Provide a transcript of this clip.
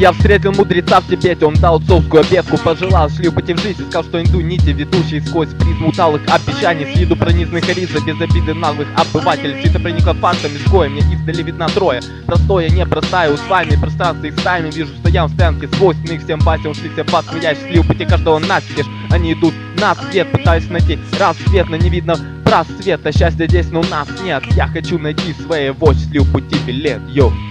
Я встретил мудреца в Тибете, он дал отцовскую обетку, пожелал шлю пути в жизнь, сказал, что иду нити, ведущие сквозь призму усталых обещаний, с виду пронизанных риза, без обиды наглых обывателей. Все это проникло фактами, сгоя, мне издали видно трое, простое, непростая, усваивание пространства их стаями. Вижу, что я в стоянке свойственных всем басям, ушли все подходящие, слил пути каждого настежь. Они идут на свет, пытаюсь найти рассвет, но не видно просвета. Счастья здесь, но у нас нет, я хочу найти своего, слил пути билет, йоу.